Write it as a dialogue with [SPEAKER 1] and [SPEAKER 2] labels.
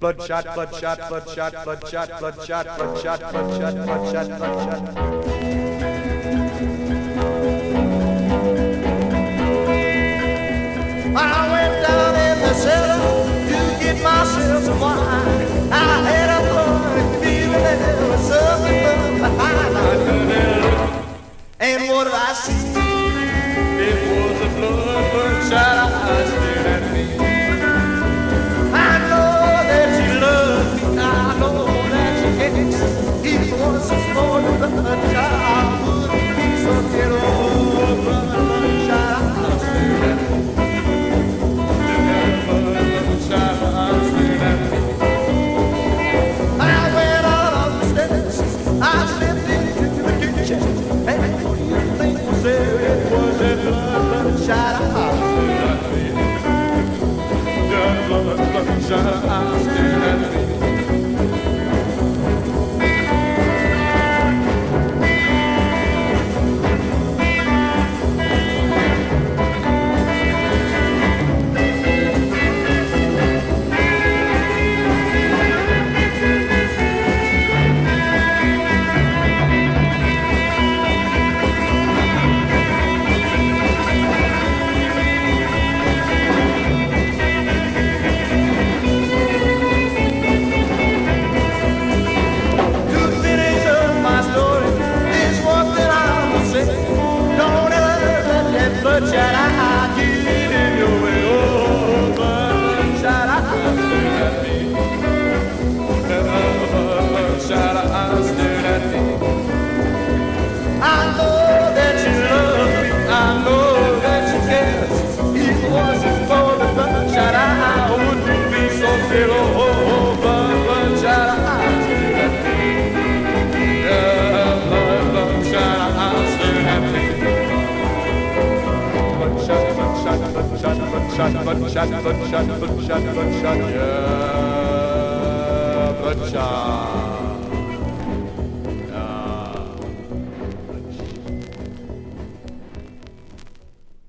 [SPEAKER 1] Bloodshot, bloodshot, bloodshot, bloodshot, bloodshot, bloodshot, bloodshot, bloodshot, bloodshot. I went down in the cellar to get myself some wine. I had a funny feeling there was something behind. And what did I see? It was a bloodshot eyes staring at me. I know that she loves me, I know that she hates me. He was a small bloodshot, I wouldn't be so little bloodshot eyes staring at me. I went out on the steps, I slipped into the kitchen, and what do you think was there? It was that bloodshot eyes staring at me. That bloodshot eyes staring at me. Bloodshot eyes get in your way, oh, bloodshot eyes staring at me. Bloodshot eyes staring at me. I know that you love me, I know that you care. If it wasn't for the bloodshot eyes, I wouldn't be so still, oh, bloodshot eyes staring at me. Yeah, bloodshot eyes staring at me. Bloodshot, bloodshot, bloodshot, bloodshot, bloodshot, bloodshot, yeah, bloodshot.